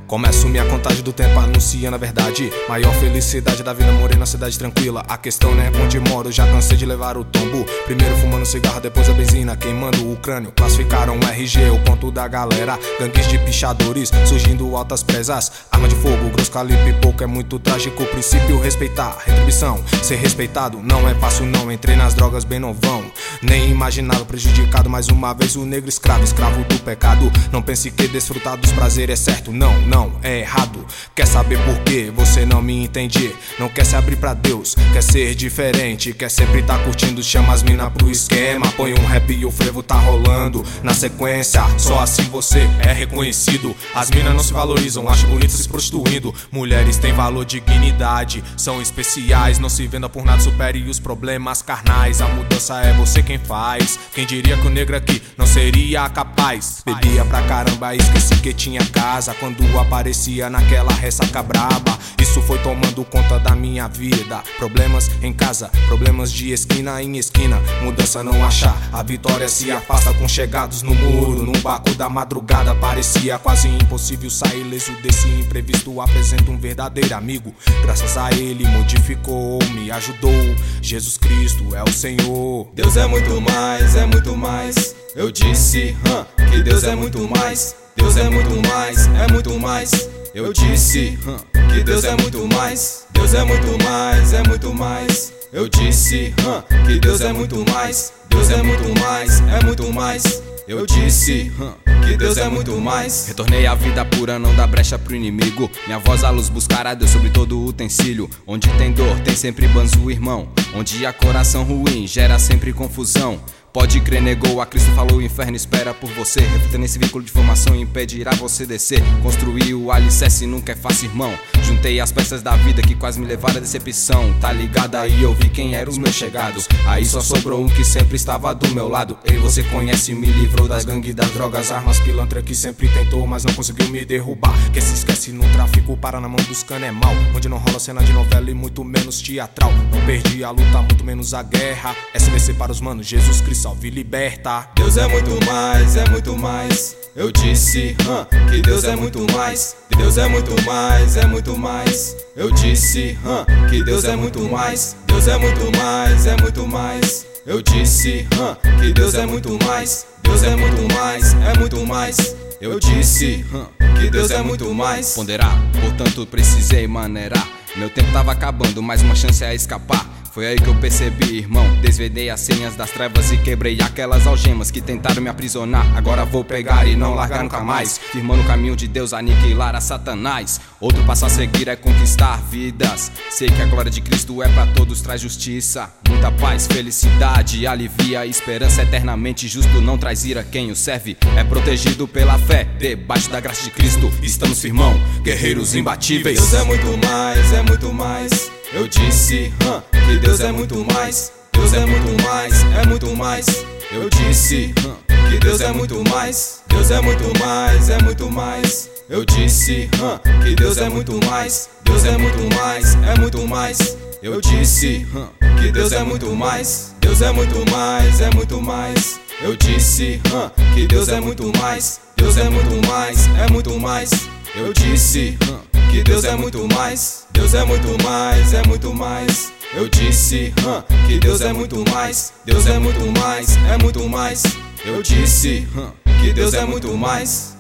Começo minha contagem do tempo anunciando a verdade. Maior felicidade da vida, morei na cidade tranquila. A questão não é onde moro, já cansei de levar o tombo. Primeiro fumando cigarro, depois a benzina, queimando o crânio. Classificaram o RG, o ponto da galera. Gangues de pichadores, surgindo altas presas. Arma de fogo, grosso calibre, pouco é muito trágico. Princípio respeitar, retribuição, ser respeitado. Não é fácil não, entrei nas drogas bem novão. Nem imaginava prejudicado mais uma vez o negro escravo, escravo do pecado. Não pense que desfrutar dos prazeres é certo, não é errado. Quer saber por quê? Você não me entende. Não quer se abrir pra Deus, quer ser diferente. Quer sempre tá curtindo, chama as mina pro esquema. Põe um rap e o frevo tá rolando na sequência. Só assim você é reconhecido. As minas não se valorizam, acham bonitas se prostituindo. Mulheres têm valor, dignidade, são especiais. Não se venda por nada, supere os problemas carnais. A mudança é você quem faz. Quem diria que o negro aqui não seria capaz? Bebia pra caramba, esqueci que tinha casa quando aparecia naquela ressaca braba. Isso foi tomando conta da minha vida. Problemas em casa, problemas de esquina em esquina. Mudança não achar, a vitória se afasta com chegados no muro. No barco da madrugada parecia quase impossível sair leso desse imprevisto. Apresento um verdadeiro amigo, graças a ele modificou, me ajudou. Jesus Cristo é o Senhor. Deus é muito mais, é muito mais. Eu disse, que Deus é muito mais. Deus é muito mais, é muito mais. Eu disse, que Deus é muito mais. Deus é muito mais, é muito mais. Eu disse, que Deus é muito mais. Deus é muito mais, é muito mais. Eu disse, que Deus é muito mais. Retornei à vida pura, não dá brecha pro inimigo. Minha voz à luz buscará Deus sobre todo o utensílio. Onde tem dor, tem sempre banzo, irmão. Onde há coração ruim, gera sempre confusão. Pode crer, negou a Cristo, falou, o inferno espera por você. Reflita nesse vínculo de formação e impedirá você descer. Construir o alicerce nunca é fácil, irmão. Juntei as peças da vida que quase me levaram à decepção. Tá ligado aí, eu vi quem eram os meus chegados. Aí só sobrou um que sempre estava do meu lado. Ele você conhece, me livrou das gangues, das drogas, armas, pilantra que sempre tentou, mas não conseguiu me derrubar. Quem se esquece no tráfico, para na mão dos cana é mal. Onde não rola cena de novela e muito menos teatral. Não perdi a luta, muito menos a guerra. SBC para os manos, Jesus Cristo salve e liberta. Deus é muito mais, é muito mais. Eu disse, que Deus é muito mais. Deus é muito mais, é muito mais. Eu disse, que Deus é muito mais. Deus é muito mais, é muito mais. Eu disse, que Deus é muito mais. Deus é muito mais, é muito mais. Eu disse, que Deus é muito mais. Ponderar, portanto precisei maneirar. Meu tempo tava acabando, mais uma chance a escapar. Foi aí que eu percebi, irmão. Desvendei as senhas das trevas e quebrei aquelas algemas que tentaram me aprisionar. Agora vou pegar e não largar nunca mais. Firmando o caminho de Deus, aniquilar a Satanás. Outro passo a seguir é conquistar vidas. Sei que a glória de Cristo é pra todos, traz justiça. Muita paz, felicidade, alivia, esperança eternamente. Justo não traz ira, quem o serve é protegido pela fé. Debaixo da graça de Cristo estamos firmão, guerreiros imbatíveis. Deus é muito mais, é muito mais. Eu disse, que Deus é muito mais. Deus é muito mais, é muito mais. Eu disse, que Deus é muito mais. Deus é muito mais, é muito mais. Eu disse, que Deus é muito mais. Deus é muito mais, é muito mais. Eu disse, que Deus é muito mais. Deus é muito mais, é muito mais. Eu disse, que Deus é muito mais. Deus é muito mais, é muito mais. Eu disse, que Deus é muito mais. Deus é muito mais, é muito mais. Eu disse, que Deus é muito mais. Deus é muito mais, é muito mais. Eu disse, que Deus é muito mais.